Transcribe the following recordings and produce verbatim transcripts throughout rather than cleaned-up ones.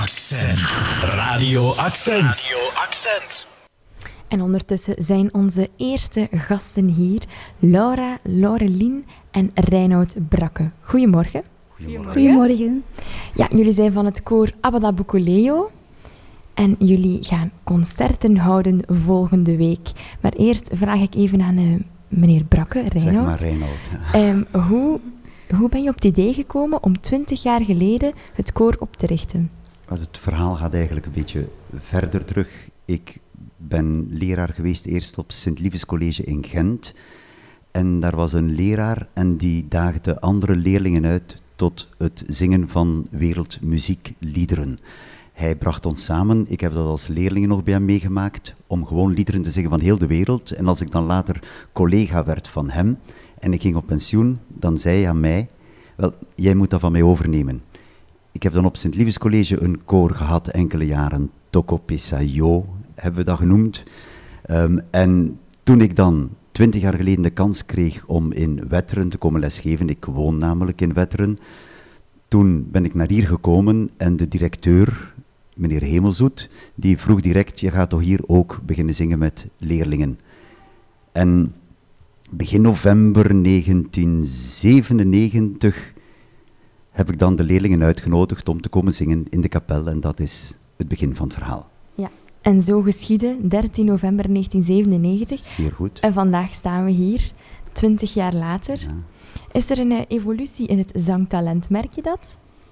Accent. Radio Accent. Radio Accent. En ondertussen zijn onze eerste gasten hier, Laura, Laurelien en Reinoud Brakke. Goedemorgen. Goedemorgen. Goedemorgen. Ja, jullie zijn van het koor Abada Bukuleo en jullie gaan concerten houden volgende week. Maar eerst vraag ik even aan uh, meneer Brakke, Reinoud. Zeg maar Reinoud. Um, hoe, hoe ben je op het idee gekomen om twintig jaar geleden het koor op te richten? Het verhaal gaat eigenlijk een beetje verder terug. Ik ben leraar geweest eerst op Sint-Liefes College in Gent. En daar was een leraar en die daagde andere leerlingen uit tot het zingen van wereldmuziekliederen. Hij bracht ons samen, ik heb dat als leerling nog bij hem meegemaakt, om gewoon liederen te zingen van heel de wereld. En als ik dan later collega werd van hem en ik ging op pensioen, dan zei hij aan mij, wel, jij moet dat van mij overnemen. Ik heb dan op Sint-Liefes College een koor gehad, enkele jaren, Toko Pesayo hebben we dat genoemd. Um, en toen ik dan twintig jaar geleden de kans kreeg om in Wetteren te komen lesgeven, ik woon namelijk in Wetteren, toen ben ik naar hier gekomen en de directeur, meneer Hemelzoet, die vroeg direct, je gaat toch hier ook beginnen zingen met leerlingen. En begin november negentien zevenennegentig heb ik dan de leerlingen uitgenodigd om te komen zingen in de kapel en dat is het begin van het verhaal. Ja, en zo geschiedde, dertien november negentien zevenennegentig. Zeer goed. En vandaag staan we hier, twintig jaar later. Ja. Is er een uh, evolutie in het zangtalent, merk je dat?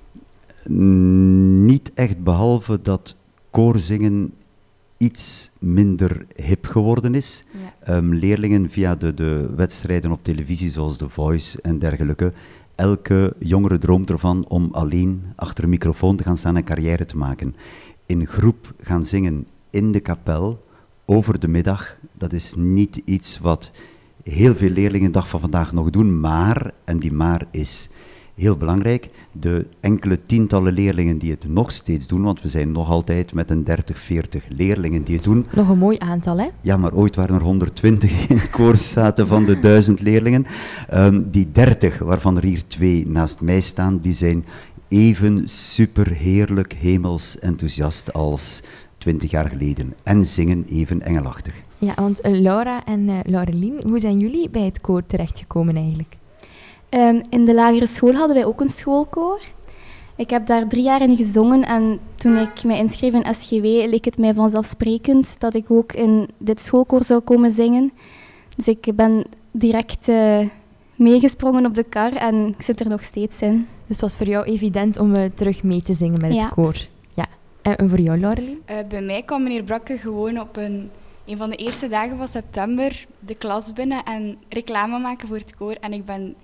N- niet echt, behalve dat koorzingen iets minder hip geworden is. Ja. Um, leerlingen via de, de wedstrijden op televisie, zoals The Voice en dergelijke. Elke jongere droomt ervan om alleen achter een microfoon te gaan staan en carrière te maken. In groep gaan zingen in de kapel, over de middag, dat is niet iets wat heel veel leerlingen de dag van vandaag nog doen, maar, en die maar is heel belangrijk, de enkele tientallen leerlingen die het nog steeds doen, want we zijn nog altijd met een dertig, veertig leerlingen die het doen. Nog een mooi aantal, hè? Ja, maar ooit waren er honderdtwintig in het koor zaten van de duizend leerlingen. Um, die dertig, waarvan er hier twee naast mij staan, die zijn even superheerlijk hemels enthousiast als twintig jaar geleden. En zingen even engelachtig. Ja, want uh, Laura en uh, Laurelien, hoe zijn jullie bij het koor terechtgekomen eigenlijk? Um, in de lagere school hadden wij ook een schoolkoor. Ik heb daar drie jaar in gezongen en toen ik mij inschreef in S G W leek het mij vanzelfsprekend dat ik ook in dit schoolkoor zou komen zingen. Dus ik ben direct uh, meegesprongen op de kar en ik zit er nog steeds in. Dus het was voor jou evident om uh, terug mee te zingen met Ja. het koor. Ja. En voor jou, Laurelien? Uh, bij mij kwam meneer Brakke gewoon op een, een van de eerste dagen van september de klas binnen en reclame maken voor het koor. En ik ben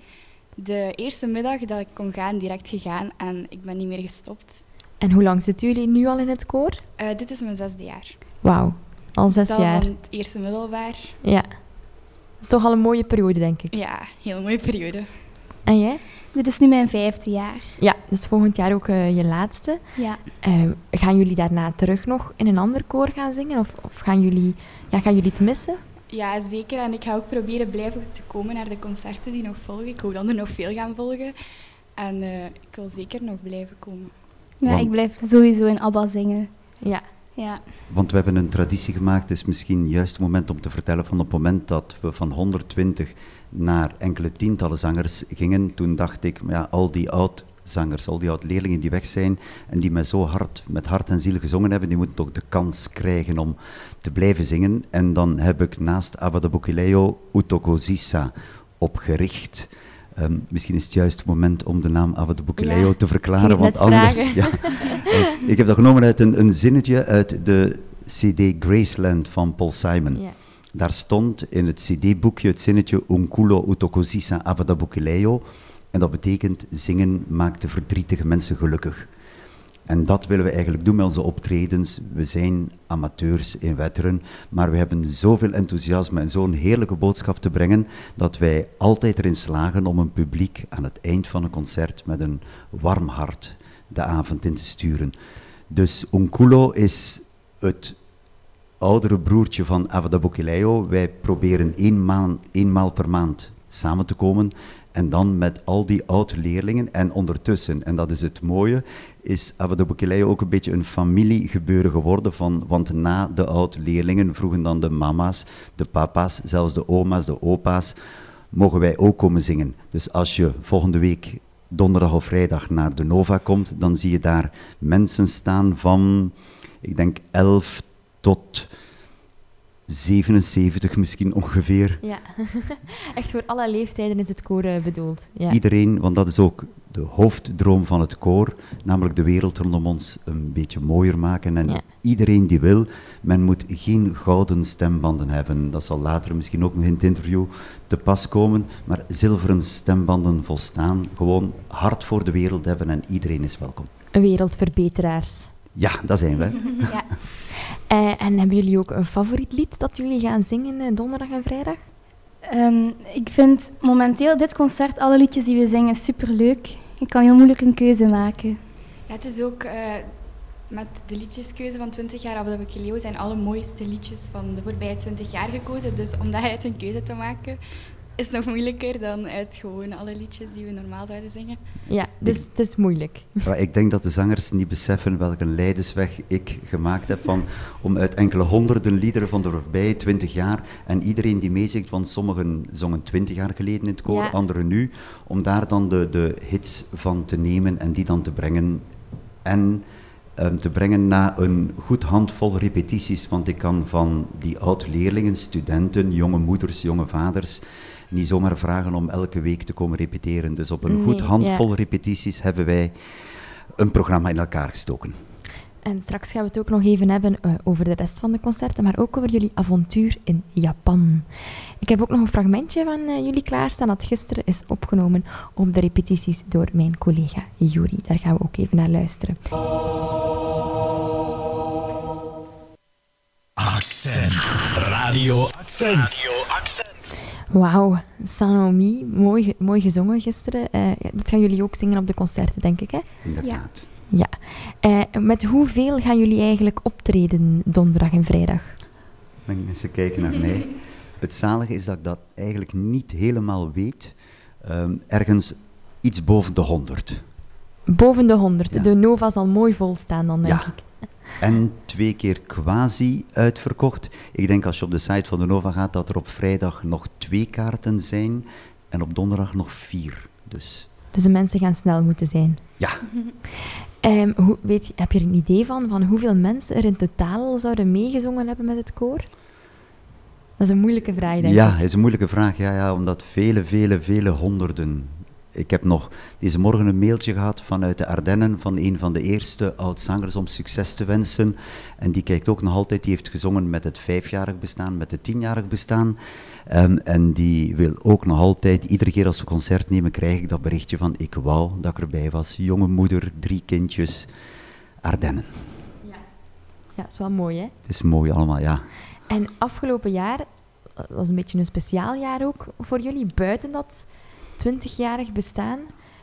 de eerste middag dat ik kon gaan direct gegaan en ik ben niet meer gestopt. En hoe lang zitten jullie nu al in het koor? Uh, dit is mijn zesde jaar. Wauw, al zes Het is al jaar. van het eerste middelbaar. Ja. Dat is toch al een mooie periode, denk ik. Ja, heel mooie periode. En jij? Dit is nu mijn vijfde jaar. Ja, dus volgend jaar ook uh, je laatste. Ja. Uh, gaan jullie daarna terug nog in een ander koor gaan zingen? Of, of gaan, jullie, ja, gaan jullie het missen? Ja, zeker. En ik ga ook proberen blijven te komen naar de concerten die nog volgen. Ik hoop dat er nog veel gaan volgen. En uh, ik wil zeker nog blijven komen. Ja, Want- ik blijf sowieso in ABBA zingen. Ja. Ja. Want we hebben een traditie gemaakt, het is misschien juist het moment om te vertellen, van op het moment dat we van honderdtwintig naar enkele tientallen zangers gingen, toen dacht ik, ja, al die oud-zangers, al die oud-leerlingen die weg zijn en die met zo hard, met hart en ziel gezongen hebben, die moeten toch de kans krijgen om te blijven zingen. En dan heb ik naast Abada Bukuleo Utoko Zisa opgericht. Um, misschien is het juist het moment om de naam Abada Bukuleo Ja, te verklaren, ging ik want net anders... vragen. Ja, uh, ik heb dat genomen uit een, een zinnetje uit de C D Graceland van Paul Simon. Ja. Daar stond in het C D-boekje het zinnetje Unkulo Utokosisa Abada Bukuleo. En dat betekent zingen maakt de verdrietige mensen gelukkig. En dat willen we eigenlijk doen met onze optredens. We zijn amateurs in Wetteren, maar we hebben zoveel enthousiasme en zo'n heerlijke boodschap te brengen, dat wij altijd erin slagen om een publiek aan het eind van een concert met een warm hart de avond in te sturen. Dus Unkulo is het oudere broertje van Abada Bukuleo. Wij proberen één maal, één maal per maand samen te komen En dan met al die oud-leerlingen en ondertussen, en dat is het mooie, is Abbado Bukeleo ook een beetje een familiegebeuren geworden, van, want na de oud-leerlingen vroegen dan de mama's, de papa's, zelfs de oma's, de opa's, mogen wij ook komen zingen. Dus als je volgende week donderdag of vrijdag naar de Nova komt, dan zie je daar mensen staan van, ik denk elf tot zevenenzeventig misschien ongeveer. Ja, echt voor alle leeftijden is het koor uh, bedoeld. Ja. Iedereen, want dat is ook de hoofddroom van het koor, namelijk de wereld rondom ons een beetje mooier maken. En ja. Iedereen die wil, men moet geen gouden stembanden hebben. Dat zal later misschien ook nog in het interview te pas komen, maar zilveren stembanden volstaan. Gewoon hart voor de wereld hebben en iedereen is welkom. Wereldverbeteraars. Ja, dat zijn wij. Ja. Uh, en hebben jullie ook een favoriet lied dat jullie gaan zingen uh, donderdag en vrijdag? Um, ik vind momenteel dit concert, alle liedjes die we zingen, superleuk. Ik kan heel moeilijk een keuze maken. Ja, het is ook uh, met de liedjeskeuze van twintig jaar Abbado Bukeleo zijn alle mooiste liedjes van de voorbije twintig jaar gekozen. Dus om daaruit een keuze te maken is nog moeilijker dan uit gewoon alle liedjes die we normaal zouden zingen. Ja, dus het is moeilijk. Maar ik denk dat de zangers niet beseffen welke lijdensweg ik gemaakt heb van, om uit enkele honderden liederen van de voorbije twintig jaar en iedereen die meezingt, want sommigen zongen twintig jaar geleden in het koor, Ja. anderen nu, om daar dan de, de hits van te nemen en die dan te brengen. En um, te brengen na een goed handvol repetities, want ik kan van die oud-leerlingen, studenten, jonge moeders, jonge vaders, niet zomaar vragen om elke week te komen repeteren. Dus op een Nee, goed handvol ja. repetities hebben wij een programma in elkaar gestoken. En straks gaan we het ook nog even hebben uh, over de rest van de concerten, maar ook over jullie avontuur in Japan. Ik heb ook nog een fragmentje van uh, jullie klaarstaan dat gisteren is opgenomen op de repetities door mijn collega Yuri. Daar gaan we ook even naar luisteren. Accent. Radio Accent. Radio Accent. Wauw, Sanomi, mooi, ge- mooi gezongen gisteren. Uh, dat gaan jullie ook zingen op de concerten, denk ik, hè? Inderdaad. Ja. Uh, met hoeveel gaan jullie eigenlijk optreden donderdag en vrijdag? Mensen kijken naar mij. Het zalige is dat ik dat eigenlijk niet helemaal weet. Um, ergens iets boven de honderd. Boven de honderd. Ja. De Nova zal mooi vol staan dan, denk Ja. ik. En twee keer quasi uitverkocht. Ik denk als je op de site van de Nova gaat, dat er op vrijdag nog twee kaarten zijn en op donderdag nog vier. Dus Dus de mensen gaan snel moeten zijn. ja, Um, hoe, weet je, heb je er een idee van, van hoeveel mensen er in totaal zouden meegezongen hebben met het koor? Dat is een moeilijke vraag, denk ja, ik. het is een moeilijke vraag. Ja, ja, omdat vele, vele, vele honderden. Ik heb nog deze morgen een mailtje gehad vanuit de Ardennen van een van de eerste oud-zangers om succes te wensen. En die kijkt ook nog altijd, die heeft gezongen met het vijfjarig bestaan, met het tienjarig bestaan. Um, en die wil ook nog altijd, iedere keer als we concert nemen, krijg ik dat berichtje van ik wou dat ik erbij was. Jonge moeder, drie kindjes, Ardennen. Ja, dat is wel mooi, hè? Het is mooi allemaal, ja. En afgelopen jaar, dat was een beetje een speciaal jaar ook voor jullie, buiten dat twintigjarig bestaan.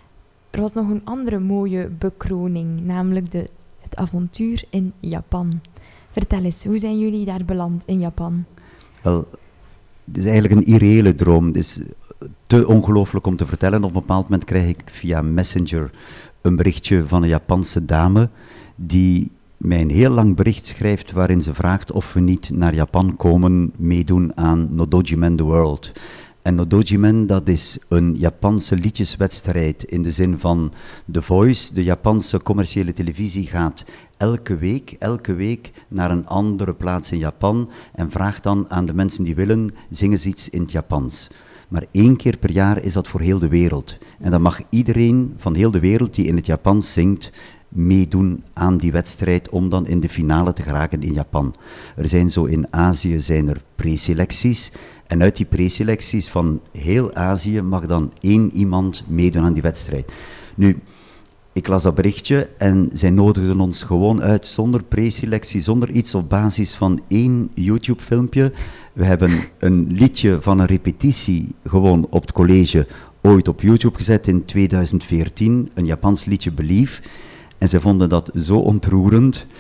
Er was nog een andere mooie bekroning, namelijk de, het avontuur in Japan. Vertel eens, hoe zijn jullie daar beland in Japan? Wel, het is eigenlijk een irreële droom. Het is te ongelooflijk om te vertellen. Op een bepaald moment krijg ik via Messenger een berichtje van een Japanse dame die mij een heel lang bericht schrijft waarin ze vraagt of we niet naar Japan komen meedoen aan Nodojimen The World. En Nodojimen, dat is een Japanse liedjeswedstrijd in de zin van The Voice. De Japanse commerciële televisie gaat elke week, elke week naar een andere plaats in Japan en vraagt dan aan de mensen die willen, zingen ze iets in het Japans. Maar één keer per jaar is dat voor heel de wereld. En dan mag iedereen van heel de wereld die in het Japans zingt, meedoen aan die wedstrijd om dan in de finale te geraken in Japan. Er zijn zo in Azië zijn er preselecties en uit die preselecties van heel Azië mag dan één iemand meedoen aan die wedstrijd. Nu, ik las dat berichtje en zij nodigden ons gewoon uit zonder preselectie, zonder iets op basis van één YouTube-filmpje. We hebben een liedje van een repetitie gewoon op het college ooit op YouTube gezet in tweeduizend veertien, een Japans liedje Believe. En zij vonden dat zo ontroerend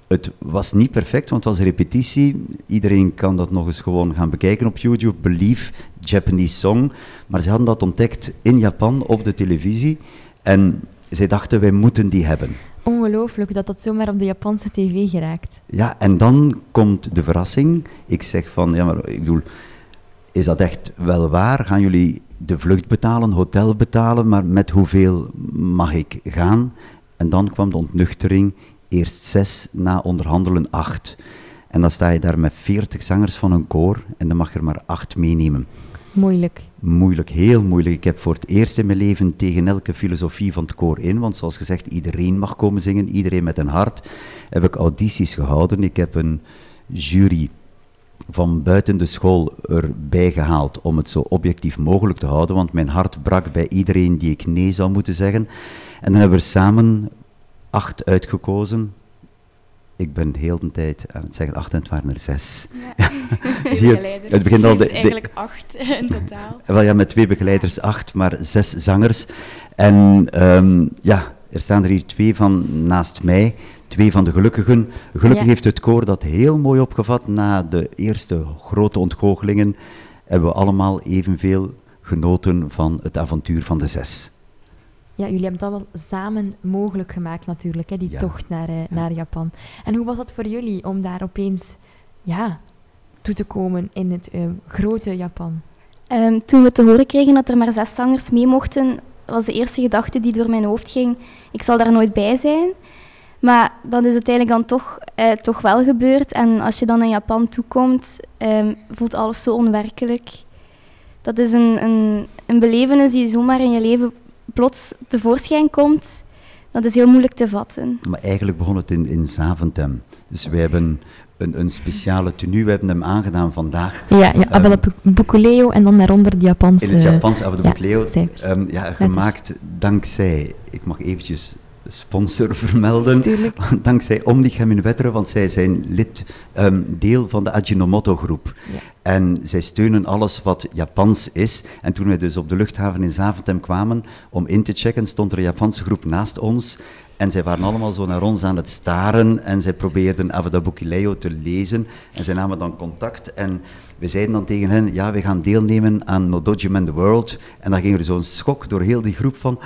Het was niet perfect, want het was een repetitie. Iedereen kan dat nog eens gewoon gaan bekijken op YouTube. Believe, Japanese Song. Maar ze hadden dat ontdekt in Japan op de televisie. En zij dachten, wij moeten die hebben. Ongelooflijk dat dat zomaar op de Japanse tv geraakt. Ja, en dan komt de verrassing. Ik zeg van, ja, maar ik bedoel, is dat echt wel waar? Gaan jullie de vlucht betalen, hotel betalen, maar met hoeveel mag ik gaan? En dan kwam de ontnuchtering, eerst zes, na onderhandelen acht. En dan sta je daar met veertig zangers van een koor en dan mag je er maar acht meenemen. Moeilijk. Moeilijk, heel moeilijk. Ik heb voor het eerst in mijn leven tegen elke filosofie van het koor in, want zoals gezegd, iedereen mag komen zingen, iedereen met een hart. Heb ik audities gehouden. Ik heb een jury van buiten de school erbij gehaald om het zo objectief mogelijk te houden, want mijn hart brak bij iedereen die ik nee zou moeten zeggen. En dan hebben we samen acht uitgekozen. Ik ben heel de tijd aan het zeggen acht en het waren er zes. Ja. Zie je, het begint al de, de, eigenlijk acht in totaal. Wel ja, met twee begeleiders acht, maar zes zangers. En um, ja, er staan er hier twee van naast mij, twee van de gelukkigen. Gelukkig Ja. heeft het koor dat heel mooi opgevat. Na de eerste grote ontgoochelingen hebben we allemaal evenveel genoten van het avontuur van de zes. Ja, jullie hebben dat wel samen mogelijk gemaakt natuurlijk, hè, die Ja. tocht naar, uh, naar Japan. En hoe was dat voor jullie om daar opeens ja, toe te komen in het uh, grote Japan? Um, toen we te horen kregen dat er maar zes zangers mee mochten, was de eerste gedachte die door mijn hoofd ging, ik zal daar nooit bij zijn. Maar dat is uiteindelijk dan toch, uh, toch wel gebeurd. En als je dan in Japan toekomt, um, voelt alles zo onwerkelijk. Dat is een, een, een belevenis die zomaar in je leven plots tevoorschijn komt. Dat is heel moeilijk te vatten. Maar eigenlijk begon het in, in Zaventem. Dus wij hebben een, een speciale tenue, we hebben hem aangedaan vandaag. Ja, ja Um, um, Bukuleo en dan daaronder de Japanse... In het Japans hebben we ja, de Bukuleo cijfers. um, ja, gemaakt dankzij, ik mag eventjes sponsor vermelden, Tuurlijk. dankzij Omnichem in Wetteren, want zij zijn lid, um, deel van de Ajinomoto groep. Ja. En zij steunen alles wat Japans is. En toen wij dus op de luchthaven in Zaventem kwamen om in te checken, stond er een Japanse groep naast ons. En zij waren allemaal zo naar ons aan het staren en zij probeerden Avada Bukuleo te lezen. En zij namen dan contact en we zeiden dan tegen hen, ja, we gaan deelnemen aan No Dojima in the World. En dan ging er zo'n schok door heel die groep van...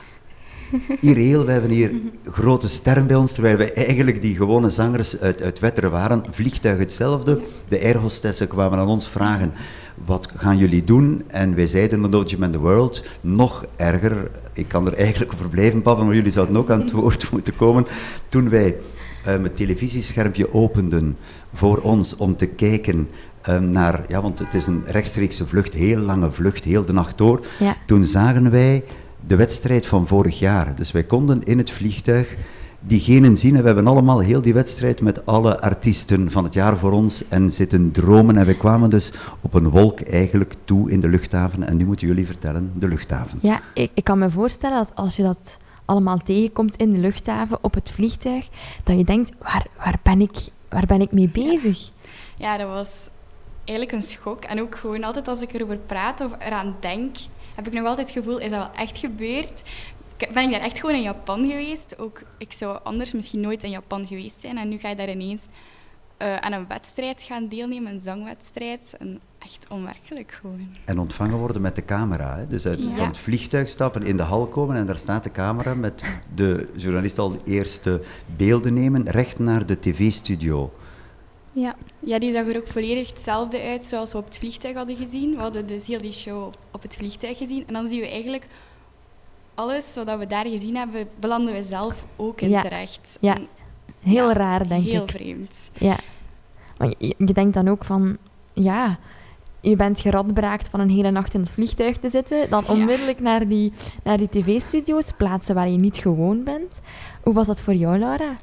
Hier heel, we hebben hier grote sterren bij ons, terwijl wij eigenlijk die gewone zangers uit, uit Wetteren waren. Vliegtuig hetzelfde. De airhostessen kwamen aan ons vragen, wat gaan jullie doen? En wij zeiden No Dojima in the World. Nog erger, ik kan er eigenlijk over blijven babbelen, maar jullie zouden ook aan het woord moeten komen. Toen wij um, het televisieschermpje openden voor ons om te kijken um, naar, ja, want het is een rechtstreekse vlucht, heel lange vlucht, heel de nacht door. Ja. Toen zagen wij de wedstrijd van vorig jaar. Dus wij konden in het vliegtuig diegenen zien en we hebben allemaal heel die wedstrijd met alle artiesten van het jaar voor ons en zitten dromen. En we kwamen dus op een wolk eigenlijk toe in de luchthaven. En nu moeten jullie vertellen, de luchthaven. Ja, ik, ik kan me voorstellen dat als je dat allemaal tegenkomt in de luchthaven, op het vliegtuig, dat je denkt, waar, waar, ben, ik, waar ben ik mee bezig? Ja, dat was eigenlijk een schok. En ook gewoon altijd als ik erover praat of eraan denk, heb ik nog altijd het gevoel, is dat wel echt gebeurd? Ben ik daar echt gewoon in Japan geweest? Ook, ik zou anders misschien nooit in Japan geweest zijn. En nu ga je daar ineens uh, aan een wedstrijd gaan deelnemen, een zangwedstrijd. En echt onwerkelijk gewoon. En ontvangen worden met de camera. Hè? Dus uit, Ja. van het vliegtuig stappen, in de hal komen en daar staat de camera met de journalist al de eerste beelden nemen, recht naar de tv-studio. Ja. Ja, die zag er ook volledig hetzelfde uit zoals we op het vliegtuig hadden gezien. We hadden dus heel die show op het vliegtuig gezien. En dan zien we eigenlijk alles wat we daar gezien hebben, belanden we zelf ook in Ja. terecht. Ja. En Heel ja, raar, denk heel ik. vreemd. Ja. Maar je, je denkt dan ook van, ja, je bent geradbraakt van een hele nacht in het vliegtuig te zitten, dan Ja. onmiddellijk naar die, naar die tv-studio's, plaatsen waar je niet gewoon bent. Hoe was dat voor jou, Laura?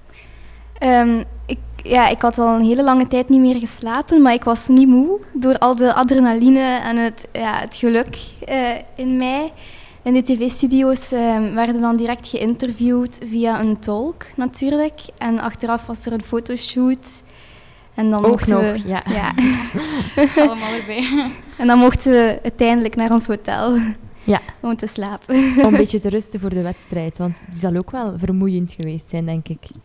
Um, ik, ja, ik had al een hele lange tijd niet meer geslapen, maar ik was niet moe door al de adrenaline en het, ja, het geluk uh, in mij. In de tv-studio's um, werden we dan direct geïnterviewd via een tolk natuurlijk. En achteraf was er een fotoshoot. En dan Ook mochten we, nog, ja. ja. Allemaal erbij. En dan mochten we uiteindelijk naar ons hotel Ja. om te slapen. Om een beetje te rusten voor de wedstrijd, want die zal ook wel vermoeiend geweest zijn, denk ik.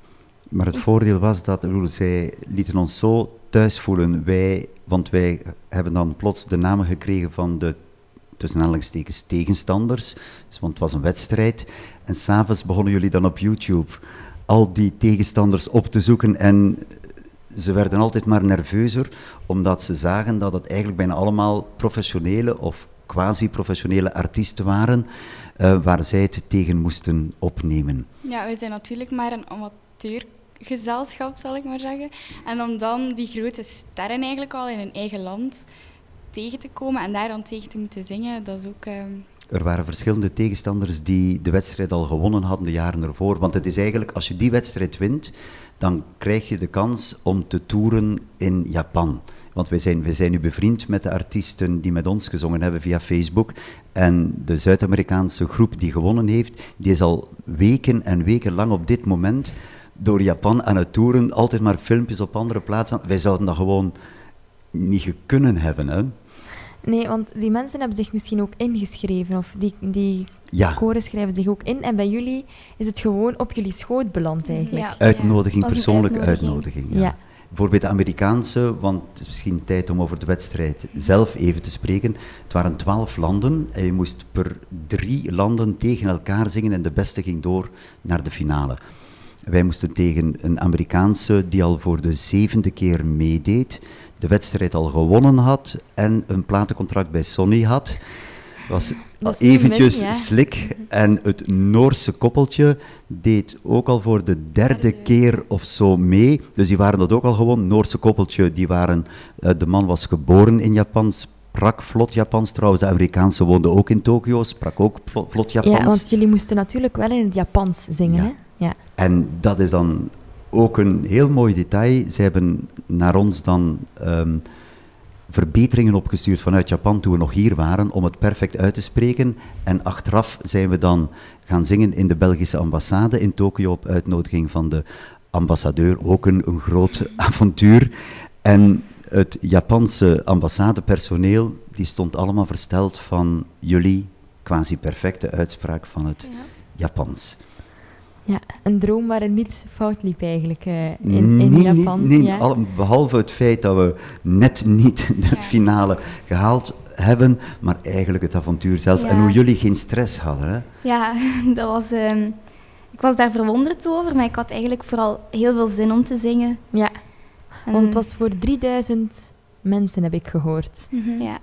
Maar het voordeel was dat, ik bedoel, zij lieten ons zo thuis voelen. Wij, want wij hebben dan plots de namen gekregen van de, tussen aanhalingstekens, tegenstanders. Dus, want het was een wedstrijd. En s'avonds begonnen jullie dan op YouTube al die tegenstanders op te zoeken. En ze werden altijd maar nerveuzer, omdat ze zagen dat het eigenlijk bijna allemaal professionele of quasi-professionele artiesten waren, uh, waar zij het tegen moesten opnemen. Ja, we zijn natuurlijk maar een amateurgezelschap, zal ik maar zeggen. En om dan die grote sterren eigenlijk al in hun eigen land tegen te komen en daar dan tegen te moeten zingen, dat is ook... Uh... Er waren verschillende tegenstanders die de wedstrijd al gewonnen hadden de jaren ervoor. Want het is eigenlijk, als je die wedstrijd wint, dan krijg je de kans om te toeren in Japan. Want wij zijn, wij zijn nu bevriend met de artiesten die met ons gezongen hebben via Facebook. En de Zuid-Amerikaanse groep die gewonnen heeft, die is al weken en weken lang op dit moment door Japan aan het toeren. Altijd maar filmpjes op andere plaatsen. Wij zouden dat gewoon niet kunnen hebben, hè? Nee, want die mensen hebben zich misschien ook ingeschreven. Of die, die ja. koren schrijven zich ook in. En bij jullie is het gewoon op jullie schoot beland eigenlijk. Ja. Uitnodiging, Ja. persoonlijke uitnodiging. uitnodiging. Ja. Ja. Bijvoorbeeld de Amerikaanse, want het is misschien tijd om over de wedstrijd zelf even te spreken. Het waren twaalf landen en je moest per drie landen tegen elkaar zingen en de beste ging door naar de finale. Wij moesten tegen een Amerikaanse die al voor de zevende keer meedeed, de wedstrijd al gewonnen had en een platencontract bij Sony had. Was Dat is niet eventjes min, ja. slik. En het Noorse koppeltje deed ook al voor de derde Derde. keer of zo mee. Dus die waren dat ook al gewoon. Noorse koppeltje, die waren, uh, de man was geboren in Japan, sprak vlot Japans. Trouwens, de Amerikaanse woonde ook in Tokio, sprak ook vlot, vlot Japans. Ja, want jullie moesten natuurlijk wel in het Japans zingen, Ja. hè? Ja. En dat is dan ook een heel mooi detail. Ze hebben naar ons dan um, verbeteringen opgestuurd vanuit Japan toen we nog hier waren, om het perfect uit te spreken. En achteraf zijn we dan gaan zingen in de Belgische ambassade in Tokio op uitnodiging van de ambassadeur. Ook een, een groot avontuur. En het Japanse ambassadepersoneel, die stond allemaal versteld van jullie quasi-perfecte uitspraak van het Ja. Japans. Ja, een droom waar het niet fout liep eigenlijk uh, in, in nee, Japan. Nee, nee, ja. al, behalve het feit dat we net niet de Ja. finale gehaald hebben, maar eigenlijk het avontuur zelf. Ja. En hoe jullie geen stress hadden, hè? Ja, dat was... ehm, ik was daar verwonderd over, maar ik had eigenlijk vooral heel veel zin om te zingen. Ja, En- want het was voor drieduizend mensen, heb ik gehoord. Mhm. Ja.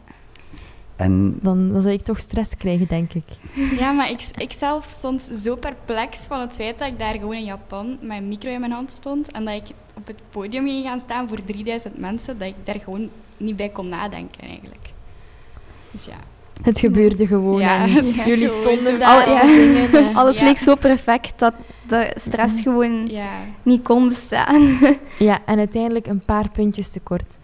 En Dan, dan zou ik toch stress krijgen, denk ik. Ja, maar ik, ik zelf stond zo perplex van het feit dat ik daar gewoon in Japan met een micro in mijn hand stond en dat ik op het podium ging gaan staan voor drieduizend mensen, dat ik daar gewoon niet bij kon nadenken eigenlijk. Dus ja. Het gebeurde gewoon Ja, en het ging jullie gewoon stonden door. daar Al- ja. te zingen. eh. Alles Ja. leek zo perfect dat de stress gewoon Ja. niet kon bestaan. Ja, en uiteindelijk een paar puntjes tekort.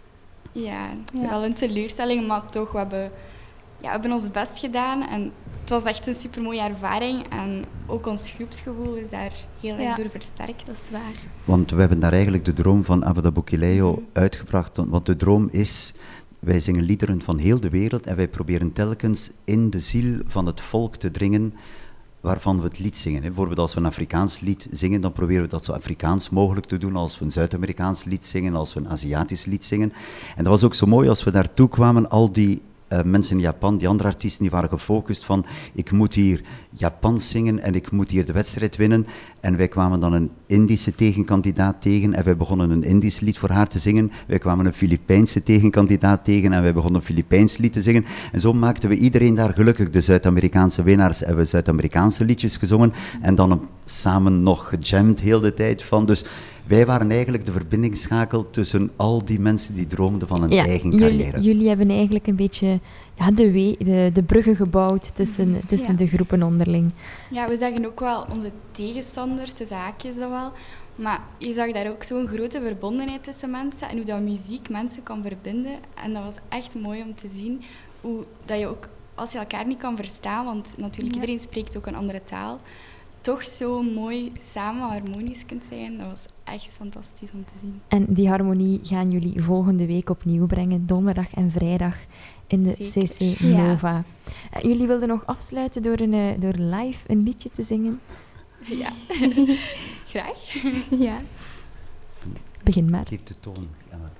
Ja, Ja. wel een teleurstelling, maar toch, we hebben, ja, we hebben ons best gedaan. En het was echt een supermooie ervaring. En ook ons groepsgevoel is daar heel erg Ja. door versterkt. Dat is waar. Want we hebben daar eigenlijk de droom van Abba Bukileo uitgebracht. Want de droom is, wij zingen liederen van heel de wereld en wij proberen telkens in de ziel van het volk te dringen waarvan we het lied zingen. Bijvoorbeeld als we een Afrikaans lied zingen, dan proberen we dat zo Afrikaans mogelijk te doen. Als we een Zuid-Amerikaans lied zingen, als we een Aziatisch lied zingen. En dat was ook zo mooi als we daartoe kwamen, al die Uh, mensen in Japan, die andere artiesten, die waren gefocust van ik moet hier Japans zingen en ik moet hier de wedstrijd winnen. En wij kwamen dan een Indische tegenkandidaat tegen en wij begonnen een Indisch lied voor haar te zingen. Wij kwamen een Filipijnse tegenkandidaat tegen en wij begonnen een Filipijns lied te zingen. En zo maakten we iedereen daar gelukkig. De Zuid-Amerikaanse winnaars hebben Zuid-Amerikaanse liedjes gezongen en dan een, samen nog gejamd heel de tijd van. Dus wij waren eigenlijk de verbindingsschakel tussen al die mensen die droomden van een Ja, eigen jullie, carrière. jullie hebben eigenlijk een beetje ja, de, we, de, de bruggen gebouwd tussen, tussen Ja. de groepen onderling. Ja, we zagen ook wel onze tegenstanders, tussen haakjes dat wel. Maar je zag daar ook zo'n grote verbondenheid tussen mensen en hoe dat muziek mensen kan verbinden. En dat was echt mooi om te zien hoe dat je ook, als je elkaar niet kan verstaan, want natuurlijk Ja. iedereen spreekt ook een andere taal, toch zo mooi samen harmonisch kunt zijn. Dat was echt fantastisch om te zien. En die harmonie gaan jullie volgende week opnieuw brengen, donderdag en vrijdag in de Zeker. C C Nova. Uh, jullie wilden nog afsluiten door, een, uh, door live een liedje te zingen. Ja. Graag. Ja. Begin maar. Geef de toon. Ja, maar-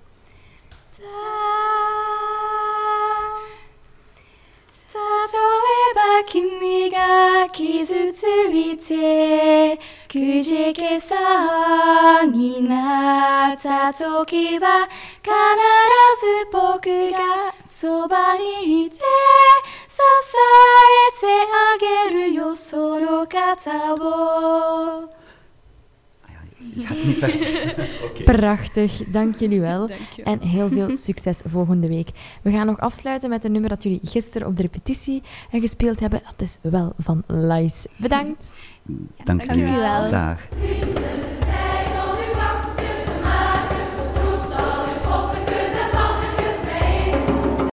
Tatoeba kimi ga kizutsuite kujike-sa ni natta toki wa kanarazu boku ga soba ni ite sasaete ageru yo sono kata wo. Je gaat niet verder. Oké. Prachtig, dank jullie wel. Dank je. En heel veel succes volgende week. We gaan nog afsluiten met een nummer dat jullie gisteren op de repetitie eh, gespeeld hebben. Dat is wel van Lies. Bedankt. Dank dank u. u wel. Dag.